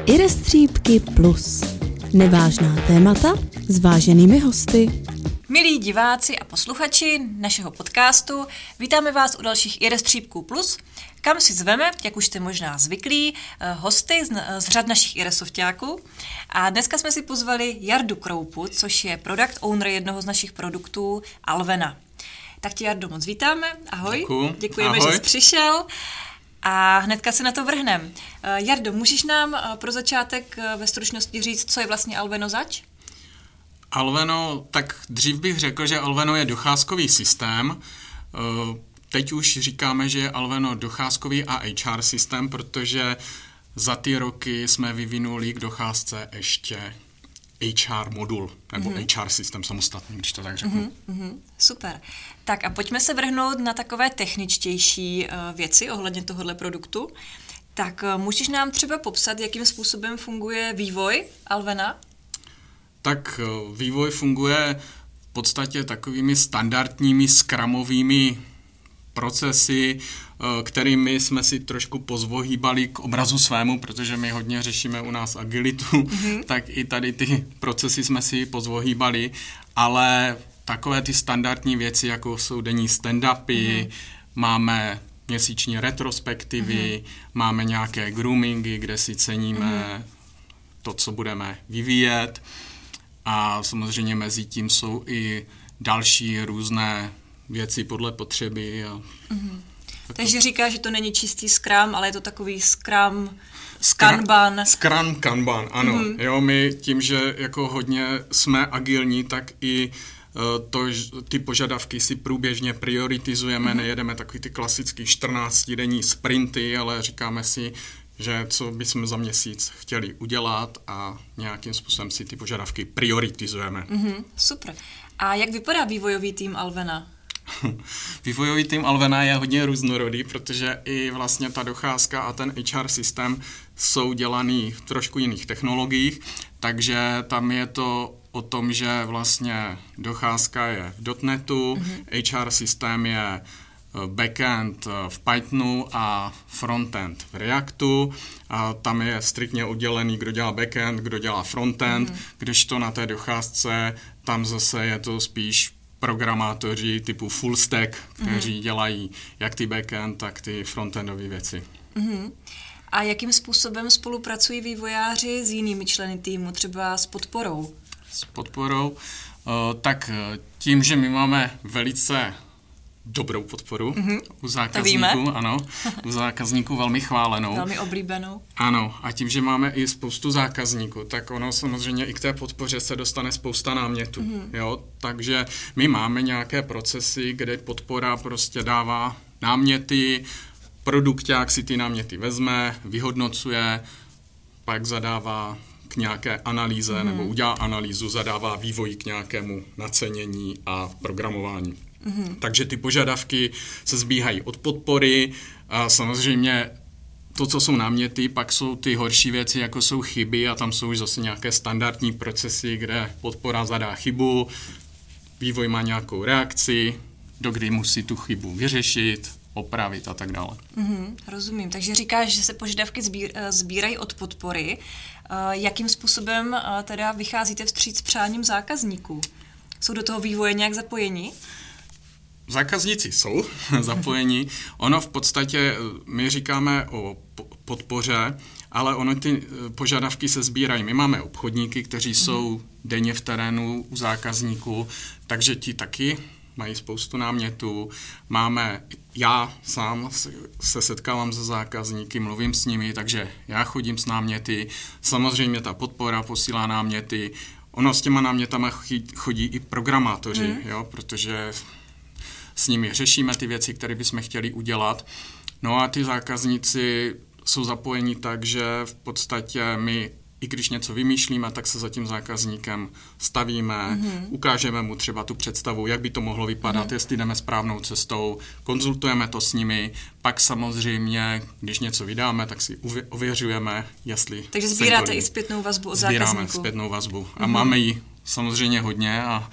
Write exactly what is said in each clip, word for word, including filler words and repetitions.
Irestřípky plus. Nevážná témata s váženými hosty. Milí diváci a posluchači našeho podcastu, vítáme vás u dalších Irestřípků plus, kam si zveme, jak už jste možná zvyklí, hosty z, z řad našich iresofťáků. A dneska jsme si pozvali Jardu Kroupu, což je product owner jednoho z našich produktů Alvena. Tak tě, Jardo, moc vítáme. Ahoj. Děkuju. Děkujeme, Ahoj. že jsi přišel. A hnedka se na to vrhnem. Jardo, můžeš nám pro začátek ve stručnosti říct, co je vlastně Alveno zač? Alveno, tak dřív bych řekl, že Alveno je docházkový systém. Teď už říkáme, že je Alveno docházkový a H R systém, protože za ty roky jsme vyvinuli k docházce ještě H R modul, nebo mm-hmm. H R systém samostatný, když to tak řeknu. Mm-hmm. Super. Tak a pojďme se vrhnout na takové techničtější uh, věci ohledně tohohle produktu. Tak uh, můžeš nám třeba popsat, jakým způsobem funguje vývoj Alvena? Tak uh, vývoj funguje v podstatě takovými standardními scrumovými procesy, kterými jsme si trošku pozvohýbali k obrazu svému, protože my hodně řešíme u nás agilitu, mm-hmm. tak i tady ty procesy jsme si pozvohýbali, ale takové ty standardní věci, jako jsou denní stand-upy, mm-hmm. máme měsíční retrospektivy, mm-hmm. máme nějaké groomingy, kde si ceníme mm-hmm. to, co budeme vyvíjet, a samozřejmě mezi tím jsou i další různé věci podle potřeby. A mm-hmm. Takže říká, že to není čistý Scrum, ale je to takový Scrum, Kanban. Scrum, Kanban, ano. Mm-hmm. Jo, my tím, že jako hodně jsme agilní, tak i uh, to, ty požadavky si průběžně prioritizujeme, mm-hmm. nejedeme takový ty klasický čtrnáctidenní sprinty, ale říkáme si, že co bychom za měsíc chtěli udělat a nějakým způsobem si ty požadavky prioritizujeme. Mm-hmm. Super. A jak vypadá vývojový tým Alvena? Vývojový tým Alvena je hodně různorodý, protože i vlastně ta docházka a ten H R systém jsou dělaný v trošku jiných technologiích, takže tam je to o tom, že vlastně docházka je v dot netu, mm-hmm. H R systém je backend v Pythonu a frontend v Reactu. A tam je striktně oddělený, kdo dělá backend, kdo dělá frontend, mm-hmm. kdežto na té docházce tam zase je to spíš programátoři typu full stack, kteří mm-hmm. dělají jak ty backend, tak ty frontendové věci. Mm-hmm. A jakým způsobem spolupracují vývojáři s jinými členy týmu, třeba s podporou? S podporou? Uh, tak tím, že my máme velice dobrou podporu mm-hmm. u zákazníků, ano, u zákazníků velmi chválenou. Velmi oblíbenou. Ano, a tím, že máme i spoustu zákazníků, tak ono samozřejmě i k té podpoře se dostane spousta námětů, mm-hmm. jo, takže my máme nějaké procesy, kde podpora prostě dává náměty, produkták si ty náměty vezme, vyhodnocuje, pak zadává k nějaké analýze, mm-hmm. nebo udělá analýzu, zadává vývoj k nějakému nacenění a programování. Mm-hmm. Takže ty požadavky se zbíhají od podpory a samozřejmě to, co jsou náměty, pak jsou ty horší věci, jako jsou chyby, a tam jsou už zase nějaké standardní procesy, kde podpora zadá chybu, vývoj má nějakou reakci, dokdy musí tu chybu vyřešit, opravit a tak dále. Mm-hmm, rozumím. Takže říkáš, že se požadavky sbír, sbírají od podpory. Jakým způsobem teda vycházíte vstříc přáním zákazníků? Jsou do toho vývoje nějak zapojeni? Zákazníci jsou zapojeni. Ono v podstatě, my říkáme o podpoře, ale ono ty požadavky se sbírají. My máme obchodníky, kteří jsou denně v terénu u zákazníků, takže ti taky mají spoustu námětů. Máme, já sám se setkávám se zákazníky, mluvím s nimi, takže já chodím s náměty. Samozřejmě ta podpora posílá náměty. Ono s těma námětama chodí i programátoři, mm. jo, protože s nimi řešíme ty věci, které bychom chtěli udělat. No a ty zákazníci jsou zapojeni tak, že v podstatě my, i když něco vymýšlíme, tak se za tím zákazníkem stavíme, mm-hmm. ukážeme mu třeba tu představu, jak by to mohlo vypadat, mm-hmm. jestli jdeme správnou cestou, konzultujeme to s nimi, pak samozřejmě, když něco vydáme, tak si ověřujeme, jestli... Takže sbíráte i zpětnou vazbu od zákazníků. Sbíráme zpětnou vazbu a mm-hmm. máme ji samozřejmě hodně a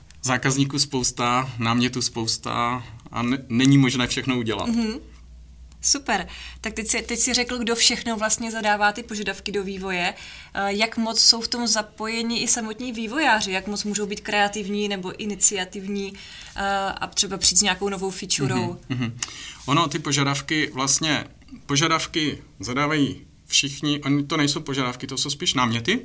zákazníků spousta, námětů spousta a ne, není možné všechno udělat. Mm-hmm. Super. Tak teď si, teď si řekl, kdo všechno vlastně zadává ty požadavky do vývoje. Jak moc jsou v tom zapojeni i samotní vývojáři? Jak moc můžou být kreativní nebo iniciativní a třeba přijít s nějakou novou featurou? Mm-hmm. Ono, ty požadavky vlastně, požadavky zadávají všichni, oni to nejsou požadavky, to jsou spíš náměty.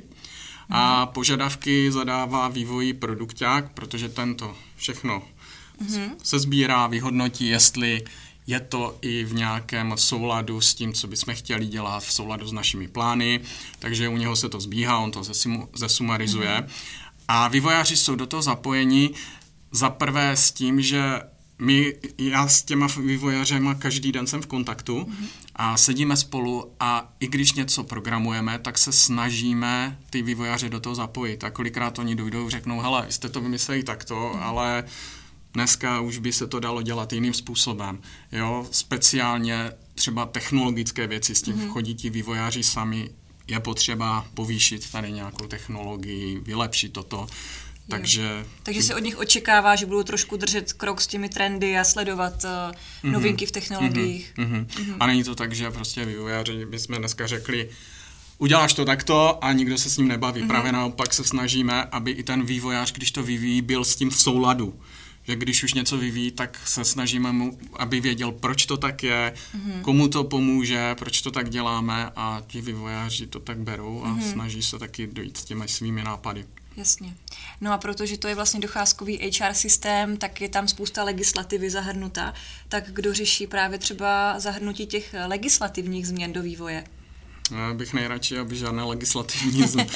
A požadavky zadává vývojí produkťák, protože tento všechno mm-hmm. se sbírá, vyhodnotí, jestli je to i v nějakém souladu s tím, co bychom chtěli dělat, v souladu s našimi plány, takže u něho se to zbíhá, on to zesumarizuje. Mm-hmm. A vývojáři jsou do toho zapojeni za prvé s tím, že my, já s těma vývojářema každý den jsem v kontaktu mm-hmm. a sedíme spolu a i když něco programujeme, tak se snažíme ty vývojáře do toho zapojit. A kolikrát oni dojdou, řeknou, hele, jste to vymysleli takto, mm-hmm. ale dneska už by se to dalo dělat jiným způsobem. Jo, speciálně třeba technologické věci, s tím mm-hmm. chodí ti vývojáři sami, je potřeba povýšit tady nějakou technologii, vylepšit toto. Takže, Takže se od nich očekává, že budou trošku držet krok s těmi trendy a sledovat uh, novinky mm-hmm, v technologiích. Mm-hmm, mm-hmm. A není to tak, že prostě vývojáři bychom dneska řekli, uděláš to takto a nikdo se s ním nebaví. Mm-hmm. Právě naopak se snažíme, aby i ten vývojář, když to vyvíjí, byl s tím v souladu. Že když už něco vyvíjí, tak se snažíme mu, aby věděl, proč to tak je, mm-hmm. komu to pomůže, proč to tak děláme a ti vývojáři to tak berou a mm-hmm. snaží se taky dojít s těmi svými nápady. Jasně. No a protože to je vlastně docházkový H R systém, tak je tam spousta legislativy zahrnuta. Tak kdo řeší právě třeba zahrnutí těch legislativních změn do vývoje? Já bych nejradši, aby žádné legislativní, z...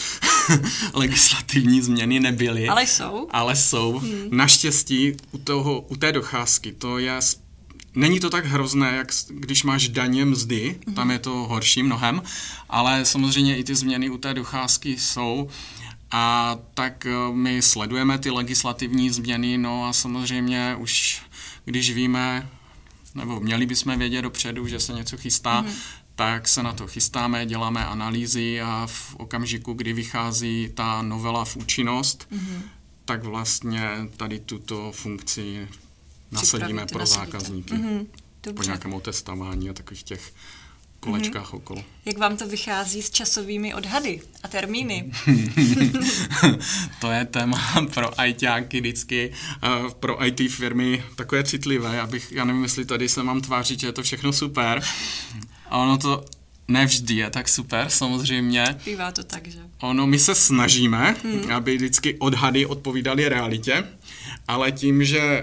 legislativní změny nebyly. Ale jsou. Ale jsou. Hmm. Naštěstí u, toho, u té docházky to je... Není to tak hrozné, jak když máš daně mzdy, hmm. tam je to horší mnohem, ale samozřejmě i ty změny u té docházky jsou. A tak my sledujeme ty legislativní změny, no a samozřejmě už když víme, nebo měli bychom vědět dopředu, že se něco chystá, mm. tak se na to chystáme, děláme analýzy a v okamžiku, kdy vychází ta novela v účinnost, mm. tak vlastně tady tuto funkci nasadíme pro nasadíte. zákazníky. Mm. Po nějakém otestování a takových těch kolečkách mm-hmm. okolo. Jak vám to vychází s časovými odhady a termíny? To je téma pro ajťáky vždycky, uh, pro í té firmy takové citlivé, abych, já nevím, jestli tady se mám tvářit, že je to všechno super. A ono to nevždy je tak super, samozřejmě. Bývá to tak, že? Ono, my se snažíme, hmm. aby vždycky odhady odpovídaly realitě, ale tím, že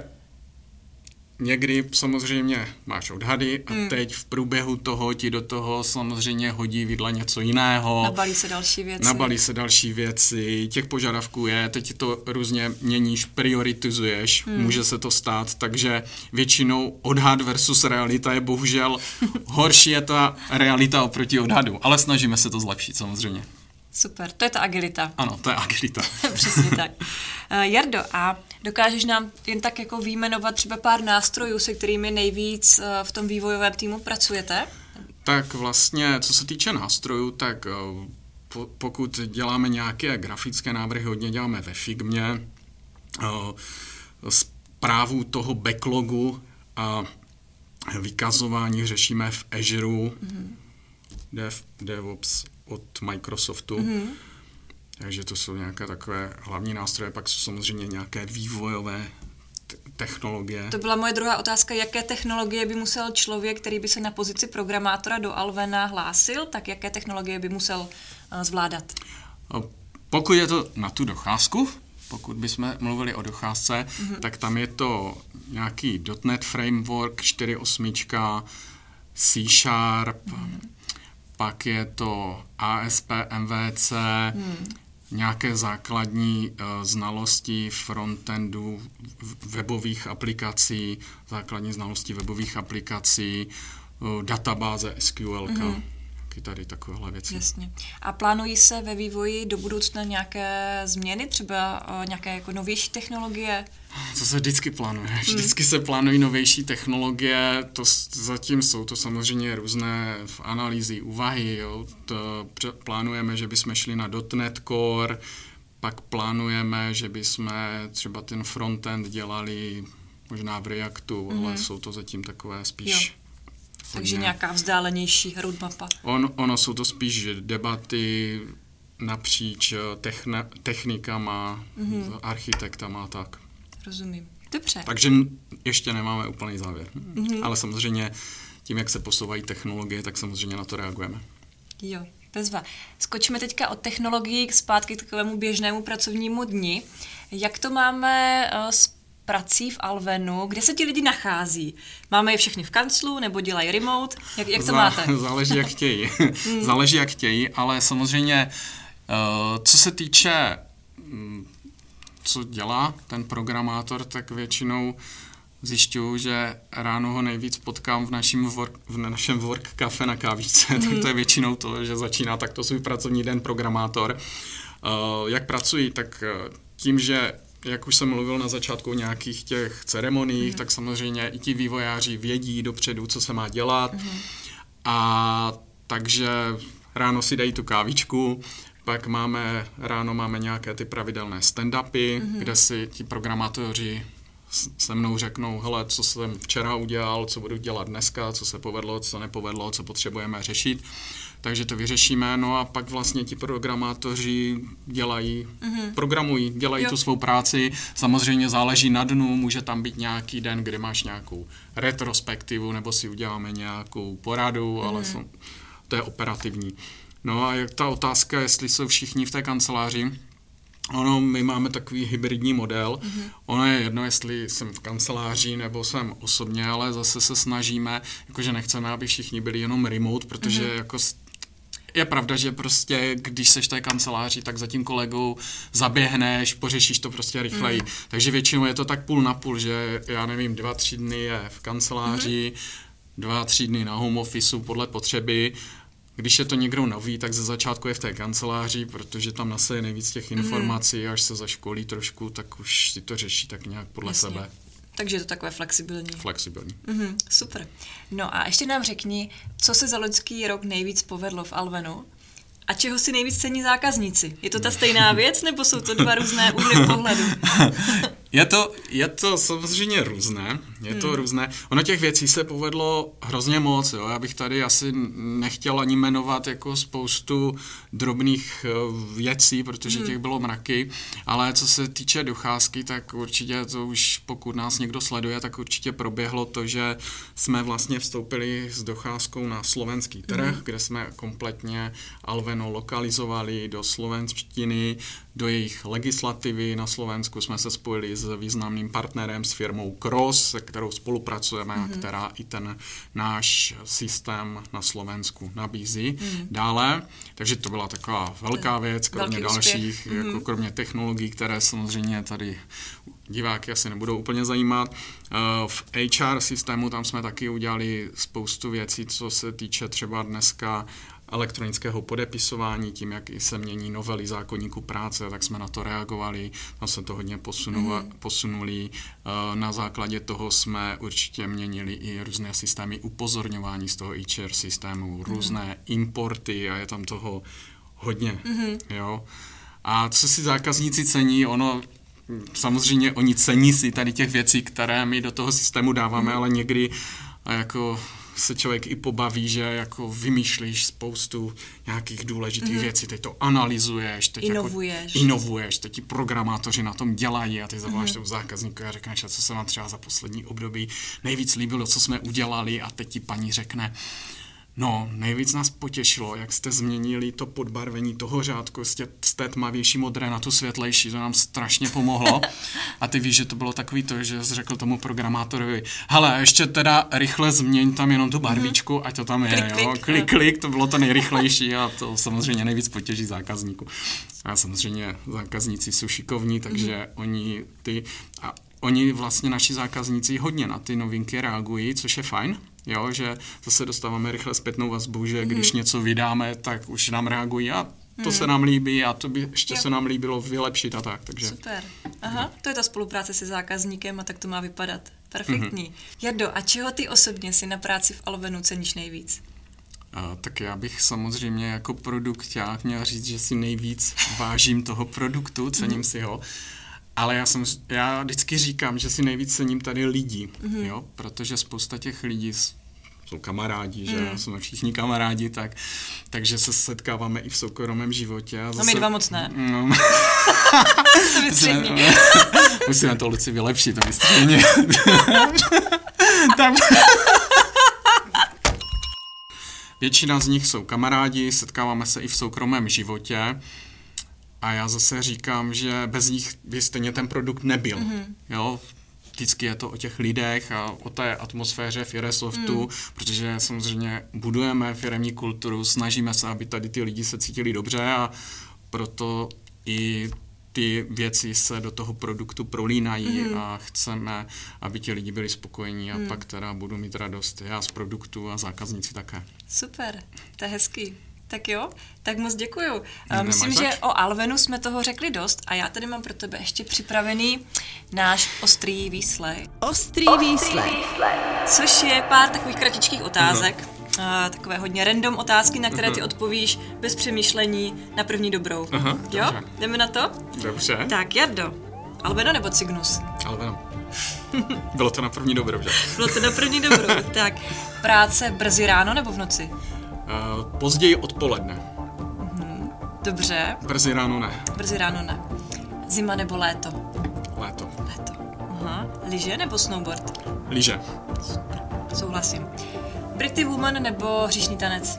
někdy samozřejmě máš odhady a hmm. teď v průběhu toho ti do toho samozřejmě hodí vidle něco jiného. Nabalí se další věci. Nabalí se další věci, těch požadavků je, teď to různě měníš, prioritizuješ, hmm. může se to stát, takže většinou odhad versus realita je bohužel horší je ta realita oproti odhadu, ale snažíme se to zlepšit samozřejmě. Super, to je ta agilita. Ano, to je agilita. Přesně tak. Uh, Jardo, a dokážeš nám jen tak jako vyjmenovat třeba pár nástrojů, se kterými nejvíc uh, v tom vývojovém týmu pracujete? Tak vlastně, co se týče nástrojů, tak uh, po, pokud děláme nějaké grafické návrhy, hodně děláme ve Figmě, uh, správu toho backlogu a vykazování řešíme v Azure, mm-hmm. Dev, DevOps od Microsoftu. Mm-hmm. Takže to jsou nějaké takové hlavní nástroje, pak jsou samozřejmě nějaké vývojové t- technologie. To byla moje druhá otázka, jaké technologie by musel člověk, který by se na pozici programátora do Alvena hlásil, tak jaké technologie by musel uh, zvládat? Pokud je to na tu docházku, pokud bychom mluvili o docházce, mm-hmm. tak tam je to nějaký .NET Framework čtyři tečka osm, C Sharp, mm-hmm. pak je to A S P M V C, hmm. nějaké základní uh, znalosti frontendu, webových aplikací, základní znalosti webových aplikací, uh, databáze S Q L, hmm. tady takovéhle věci. Jasně. A plánují se ve vývoji do budoucna nějaké změny, třeba uh, nějaké jako novější technologie? To se vždycky plánuje. Vždycky hmm. se plánují novější technologie, to zatím jsou to samozřejmě různé analýzy, úvahy. Jo. To plánujeme, že bychom šli na .NET Core, pak plánujeme, že bychom třeba ten frontend dělali možná v Reactu, hmm. ale jsou to zatím takové spíš... Jo. Takže nějaká vzdálenější roadmapa. On, ono jsou to spíš debaty napříč techne, technikama, mm-hmm. architektama a tak. Rozumím. Dobře. Takže ještě nemáme úplný závěr. Mm-hmm. Ale samozřejmě tím, jak se posouvají technologie, tak samozřejmě na to reagujeme. Jo, bezva. Skočíme teďka od technologií zpátky k takovému běžnému pracovnímu dni. Jak to máme uh, s prací v Alvenu? Kde se ti lidi nachází? Máme je všechny v kanclu nebo dělají remote? Jak, jak to Zá, máte? Záleží, jak chtějí. Záleží, jak chtějí, ale samozřejmě, uh, co se týče, um, co dělá ten programátor, tak většinou zjišťuju, že ráno ho nejvíc potkám v, našim work, v našem work cafe na kávičce. Mm. Tak to je většinou to, že začíná takto svůj pracovní den programátor. Uh, jak pracují, tak uh, tím, že jak už jsem mluvil na začátku o nějakých těch ceremoniích, mm. tak samozřejmě i ti vývojáři vědí dopředu, co se má dělat. Mm. A takže ráno si dají tu kávičku, pak máme, ráno máme nějaké ty pravidelné stand-upy, mm. kde si ti programátoři se mnou řeknou, hele, co jsem včera udělal, co budu dělat dneska, co se povedlo, co nepovedlo, co potřebujeme řešit. Takže to vyřešíme, no a pak vlastně ti programátoři dělají, mm-hmm. programují, dělají jo. tu svou práci. Samozřejmě záleží na dnu, může tam být nějaký den, kdy máš nějakou retrospektivu, nebo si uděláme nějakou poradu, mm-hmm. ale jsou, to je operativní. No a jak ta otázka, jestli jsou všichni v té kanceláři, ono, my máme takový hybridní model. Mm-hmm. Ono je jedno, jestli jsem v kanceláři nebo jsem osobně, ale zase se snažíme, jakože nechceme, aby všichni byli jenom remote, protože mm-hmm. jako je pravda, že prostě, když seš v té kanceláři, tak za tím kolegou zaběhneš, pořešíš to prostě rychleji. Mm. Takže většinou je to tak půl na půl, že já nevím, dva, tři dny je v kanceláři, mm. dva, tři dny na home officeu podle potřeby. Když je to někdo nový, tak ze začátku je v té kanceláři, protože tam naseje nejvíc těch informací, mm. až se zaškolí trošku, tak už si to řeší tak nějak podle Jasně. sebe. Takže je to takové flexibilní. Flexibilní. Mm-hmm, super. No a ještě nám řekni, co se za loňský rok nejvíc povedlo v Alvenu a čeho si nejvíc cení zákazníci? Je to ta stejná věc, nebo jsou to dva různé úhly pohledu? Je to, je to samozřejmě různé, je hmm. to různé. Ono těch věcí se povedlo hrozně moc, jo. Já bych tady asi nechtěl ani jmenovat jako spoustu drobných věcí, protože hmm. těch bylo mraky, ale co se týče docházky, tak určitě to už, pokud nás někdo sleduje, tak určitě proběhlo to, že jsme vlastně vstoupili s docházkou na slovenský trh, hmm. kde jsme kompletně Alveno lokalizovali do slovenštiny, do jejich legislativy na Slovensku jsme se spojili s významným partnerem, s firmou Cross, se kterou spolupracujeme mm-hmm. a která i ten náš systém na Slovensku nabízí mm-hmm. dále. Takže to byla taková velká věc, kromě dalších, mm-hmm. jako kromě technologií, které samozřejmě tady diváky asi nebudou úplně zajímat. V há er systému tam jsme taky udělali spoustu věcí, co se týče třeba dneska elektronického podepisování, tím, jak se mění novely zákoníku práce, tak jsme na to reagovali, tam se to hodně posunuli, mm. posunuli. Na základě toho jsme určitě měnili i různé systémy upozorňování z toho há er systému, různé mm. importy a je tam toho hodně. Mm. Jo. A co si zákazníci cení, ono samozřejmě oni cení si tady těch věcí, které my do toho systému dáváme, mm. ale někdy jako se člověk i pobaví, že jako vymýšlíš spoustu nějakých důležitých mm-hmm. věcí, teď to analyzuješ, teď inovuješ. Jako inovuješ, teď ti programátoři na tom dělají a ty zavoláš mm-hmm. tomu zákazníku a řekneš, co se vám třeba za poslední období nejvíc líbilo, co jsme udělali a teď ti paní řekne, no, nejvíc nás potěšilo, jak jste změnili to podbarvení toho řádku z té tmavější modré na tu světlejší, to nám strašně pomohlo. A ty víš, že to bylo takový to, že jsi řekl tomu programátorovi, hele, ještě teda rychle změň tam jenom tu barvičku, mm-hmm. ať to tam je, klik, jo, klik, klik, klik, to bylo to nejrychlejší a to samozřejmě nejvíc potěší zákazníku. A samozřejmě zákazníci jsou šikovní, takže mm-hmm. oni ty, a oni vlastně naši zákazníci hodně na ty novinky reagují, což je fajn. Jo, že zase dostáváme rychle zpětnou vazbu, že když mm. něco vydáme, tak už nám reagují a to mm. se nám líbí a to by ještě jo. se nám líbilo vylepšit a tak. Takže. Super. Aha, to je ta spolupráce se zákazníkem a tak to má vypadat. Perfektní. Mm-hmm. Jardo, a čeho ty osobně si na práci v Alvenu ceníš nejvíc? A, tak já bych samozřejmě jako produkták měl říct, že si nejvíc vážím toho produktu, cením mm. si ho. Ale já, jsem, já vždycky říkám, že si nejvíc cením tady lidí, mm-hmm. jo, protože spousta těch lidí jsou kamarádi, že mm. jsme všichni kamarádi, tak, takže se setkáváme i v soukromém životě. A zase, no my dva moc ne. No, to vystřední. Musíme to, Luci, vylepšit, to vystřední. tak... Většina z nich jsou kamarádi, setkáváme se i v soukromém životě a já zase říkám, že bez nich by stejně ten produkt nebyl. Mm-hmm. Jo? Vždycky je to o těch lidech a o té atmosféře Firesoftu, mm. protože samozřejmě budujeme firemní kulturu, snažíme se, aby tady ty lidi se cítili dobře a proto i ty věci se do toho produktu prolínají mm. a chceme, aby ti lidi byli spokojení a mm. pak teda budu mít radost já z produktu a zákazníci také. Super, to je hezký. Tak jo, tak moc děkuju. Nemáš Myslím, zač? že o Alvenu jsme toho řekli dost a já tady mám pro tebe ještě připravený náš ostrý výslech. Ostrý výslech. Což je pár takových kratičkých otázek. Uh, takové hodně random otázky, na které ty odpovíš bez přemýšlení na první dobrou. Aha, jo? dobře. Jdeme na to? Dobře. Tak, Jardo, Alveno nebo Cygnus? Alveno. Bylo to na první dobrou, že? Bylo to na první dobrou. Tak, práce brzy ráno nebo v noci? Uh, později odpoledne. Mhm. Dobře. Brzy ráno ne. Brzy ráno ne. Zima nebo léto? Léto. Léto. Aha. Lyže nebo snowboard? Lyže. Souhlasím. Pretty Woman nebo hříšný tanec?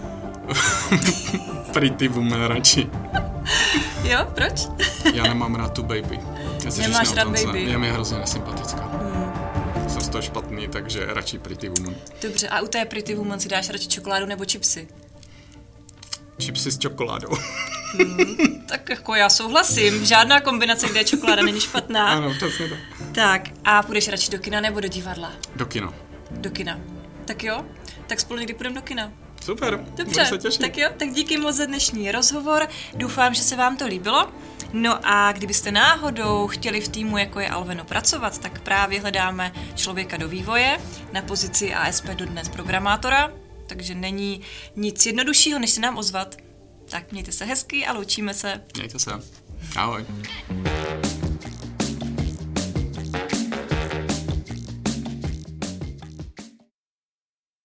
Pretty Woman radši. Jo, proč? Já nemám rád tu baby. Nemáš rád baby? Je mi hrozně nesympatická. Hmm. Jsem z toho špatný, takže radši Pretty Woman. Dobře, a u té Pretty Woman si dáš radši čokoládu nebo chipsy? Chipsy s čokoládou. Hmm, tak jako já souhlasím. Žádná kombinace, kde je čokoláda, není špatná. Ano, přesně tak. Tak, a půjdeš radši do kina nebo do divadla? Do kina. Do kina. Tak jo, tak spolu někdy půjdeme do kina. Super, dobře, se těšit. Tak jo, tak díky moc za dnešní rozhovor. Doufám, že se vám to líbilo. No a kdybyste náhodou chtěli v týmu, jako je Alveno, pracovat, tak právě hledáme člověka do vývoje na pozici A S P tečka net programátora, takže není nic jednoduššího, než se nám ozvat. Tak mějte se hezky a loučíme se. Mějte se. Ahoj.